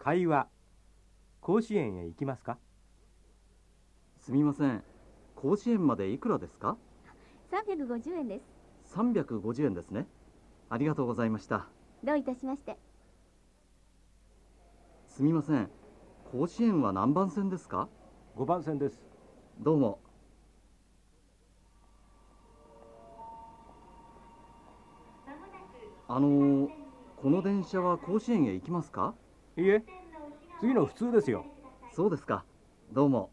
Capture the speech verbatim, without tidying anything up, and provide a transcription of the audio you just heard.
会話。甲子園へ行きますか？ すみません。甲子園までいくらですか？ さんびゃくごじゅうえんです。 さんびゃくごじゅうえんですね。ありがとうございました。 どういたしまして。 すみません。甲子園は何番線ですか？ ごばん線です。 どうも。あのこの電車は甲子園へ行きますか？ いいえ、次の普通ですよ。 そうですか。どうも。